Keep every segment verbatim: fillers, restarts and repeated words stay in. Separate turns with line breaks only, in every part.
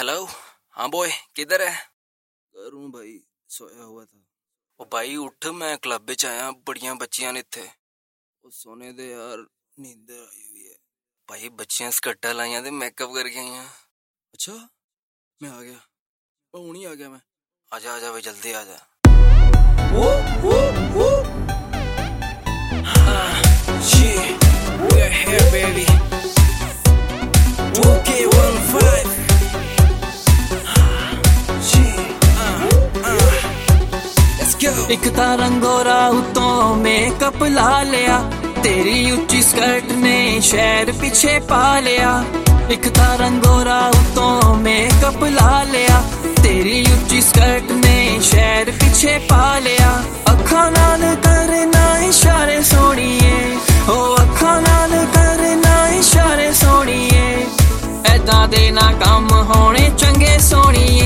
Hello. हाँ boy, किधर है?
घर हूं भाई, सोया हुआ था।
ओ भाई उठ, मैं क्लब विच आया, बड़ियां बच्चियां ने इत्थे।
ओ सोने दे यार, नींद आई हुई है।
भाई बच्चियां स्कर्टां लाइयां ते मेकअप करके आईयां।
अच्छा, मैं आ गया, मैं हुणी आ गया। मैं
आजा आजा भाई, जल्दी आजा।
ओ ओ ओ
Shit, we are here baby. two K fifteen.
एक तां रंगोरा उतों मेकअप ला लिया, तेरी उच्ची स्कर्ट ने शहर पीछे पा लिया। एक तां रंगोरा उतों मेकअप ला लिया, तेरी उच्ची स्कर्ट ने शहर पीछे पा लिया। अखां नाल करना इशारे सोणीए, ओ अखां नाल करना इशारे सोणीए, ऐदां दे ना काम होने चंगे सोणीए।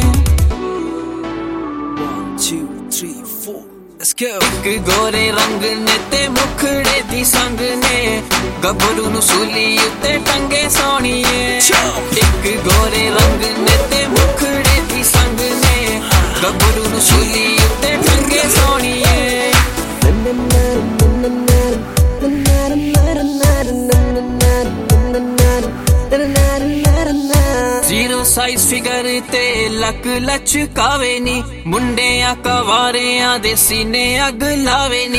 एक गोरे रंग ने ते मुखड़े दी संग ने, गबरू नू सूली उत्ते टंगे सोणीए। एक गोरे रंग ने ते मुखड़े दी संग ने, गबरू नू सूली उत्ते टंगे सोणीए। जीरो साइज फिगर ते लक लचकावे नी, मुंडियां कवारियां दे सीने अग लावे नी।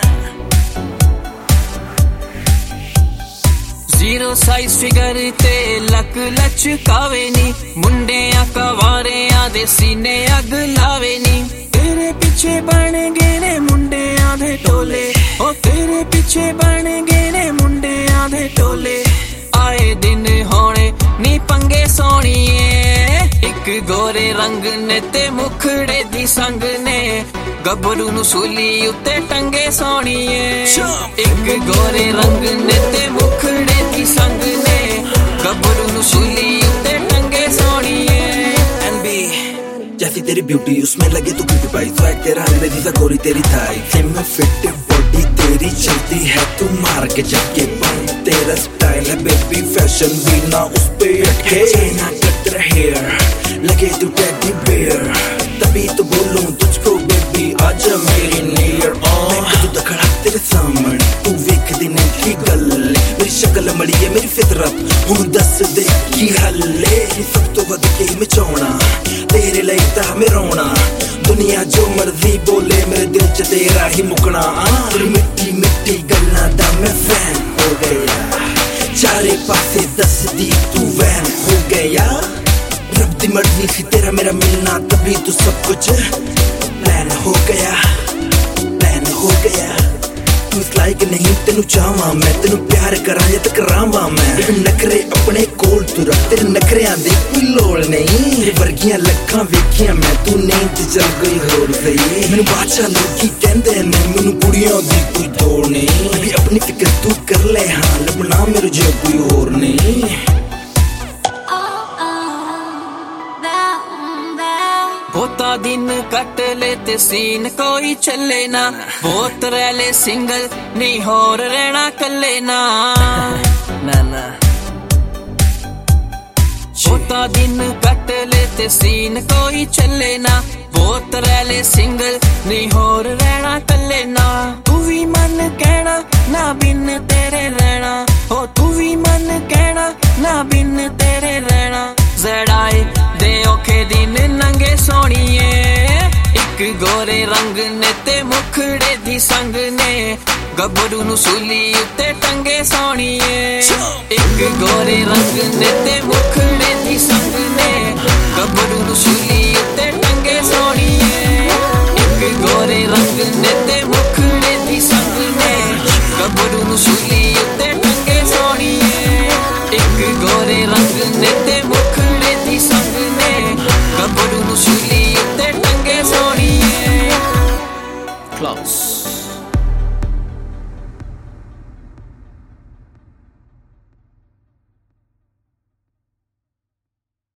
जीरो साइज फिगर ते लक लचकावे नी, मुंडियां कवारियां दे सीने अग लावे नी। तेरे पीछे बन गए ने मुंडियां दे टोले, ओ तेरे पीछे बन गए ने मुंडियां दे टोले। आए दिन होने नी पंगे सोणीए, एक गोरे रंग ने ते मुखड़े दी संग ने, गबरू नू सूली उत्ते टंगे सोणीए। एक गोरे रंग ने ते मुखड़े दी संग ने, गबरू नू सूली उत्ते टंगे सोणीए।
एनबी जैसी तेरी ब्यूटी उसमें लगे तू ब्यूटी पाई, स्वैग तेरा अंग्रेजी सा गोरी तेरी थाई, सेम फिट बॉडी तेरी चलती है तू मार के जबके बन। तेरा स्टाइल है बेबी फैशन भी ना उस पे अटके, ना कट रहे लगे तू टेडी बेयर, तभी तो बोलूं तुझको बेबी आजा मेरी नियर। मैं कदू दा खड़ा तेरे सामने, तू वेख दिन की गल, मेरी शक्ल मड़ी है मेरी फितरत, हुण दस दे की हल्ले। सब तो वध के मैं चाहना तेरे लिए ता मैं रोना, दुनिया जो मर्जी बोले मेरे दिल च तेरा ही मुकना। तेरी मिट्टी मिट्टी गल्लां दा मैं फैन हो गया, चारे पासे दस दी तू वैन हो गया। रब दी मर्जी सी तेरा मेरा मिलना, तभी तो सब कुछ प्लान हो गया, प्लान हो गया। तू इस लायक नहीं तेनू चाहवां मैं, तेनू प्यार करां या टकरावां मैं। नखरे अपने कोल तू रख, तेरे नखरियां दी कोई लोड़ नहीं, तेरे वर्गियां लखां वेखियां मैं, तू नींद चल गई होर सही। मैनू बादशाह लोकी कहंदे ने, मैनू कुड़ियां दी कोई दौड़ नहीं, अभी अपनी फिक्र तू कर ले, हाँ लभना मेरे जो कोई होर नहीं।
बहुता दिन कट ले ते सीन कोई चले ना, बहुत रैले सिंगल नहीं होर रहना कले ना।
ना ना
बहुता दिन कट ले ते सीन कोई चले ना, बहुत रैले सिंगल नहीं होर रहना कले ना। तू भी मन कहना ना बिन तेरे रहना, हो तू भी मन कहना ना बिन तेरे रहना। जड़ाए दे औखे दिन नंगे सोणीए, एक गोरे रंग ने ते मुखड़े दी संग ने, गबरू नू सूली उत्ते टंगे सोणीए। एक गोरे रंग ने ते